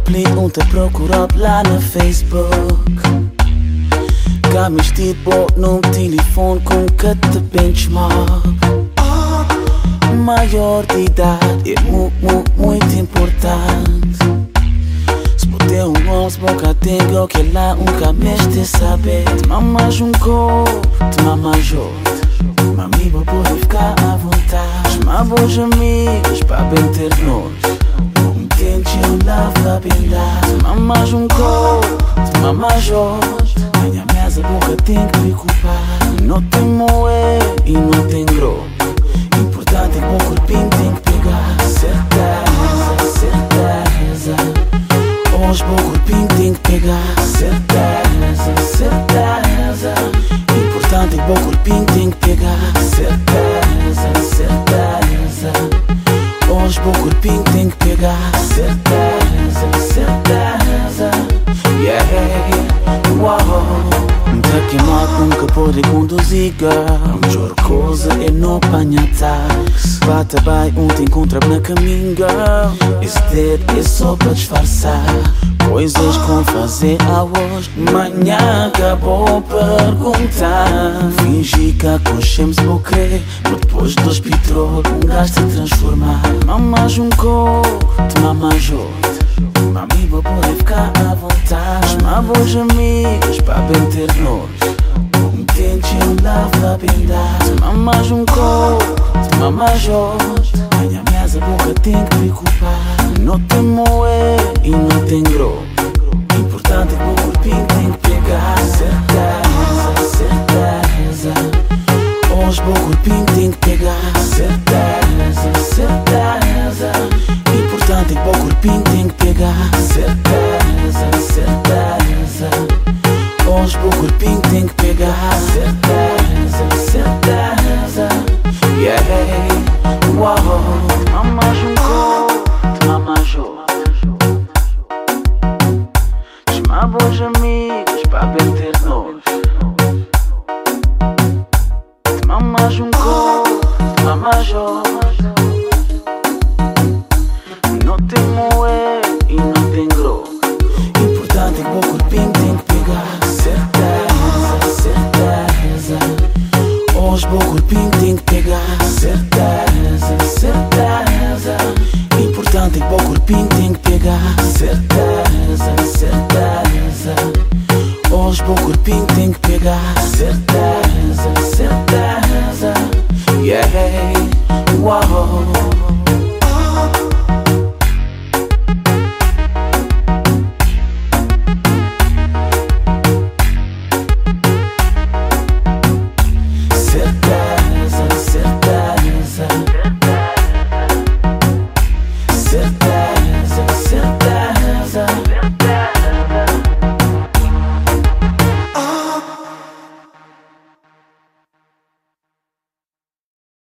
pli te procurado lá no Facebook. Cá me tipo num telefone com que te benchmark. Maior de idade é muito importante. Se botar homem, se boca tenho que lá mexe de saber. Te mamas corpo, te mamas outro. Mami, vou poder ficar à vontade. Chama bons amigos para bem ter nós. Entende, eu lavo bem lá. Te mamas corpo, te mamas outro. Minha mesa boca tem que preocupar. Não tem moé e não tem grosso. Importante é que o corpinho tem que pegar. Certeza, certeza. Hoje o corpinho tem que pegar. Certeza, certeza. Importante é que o corpinho tem que pegar. Certeza, certeza. Hoje o corpinho tem que pegar. Certeza, certeza. Yeah, wow. Que moto nunca pode conduzir, girl. A melhor coisa é não apanhar táxi. Bata bem, te encontra na caminho, girl. Esse dedo é só para disfarçar coisas com fazer a hoje. Manhã acabou perguntar. Fingi que aconchemos vou crer. Mas depois do hospital gajo se transformar. Mamas corpo, te mamas outro. Mami, vou poder ficar à vontade. Chama bons amigos para bem ter nós. Entende, eu lavo bem lá. Te mamas corpo, te mamas outro. Minha mesa boca tem que preocupar. Não tem moé e não tem grosso. Importante é que o corpinho tem que pegar. Certeza, certeza. Hoje o corpinho tem que pegar. Certeza, certeza. Importante é que o corpinho tem que pegar. Certeza, certeza. Hoje o corpinho tem que pegar. Certeza, certeza. Yeah, wow. Mamas corpo, mamas outro. Chama bons amigos para bem ter nós. Mamas corpo, mamas outro. Não tem moé e não tem grosso. Importante é que o corpinho tem que pegar. Certeza, certeza. Hoje o corpinho tem que pegar. Certeza, certeza. Importante é que o corpinho tem que pegar. Certeza, certeza. Hoje o corpinho tem que pegar.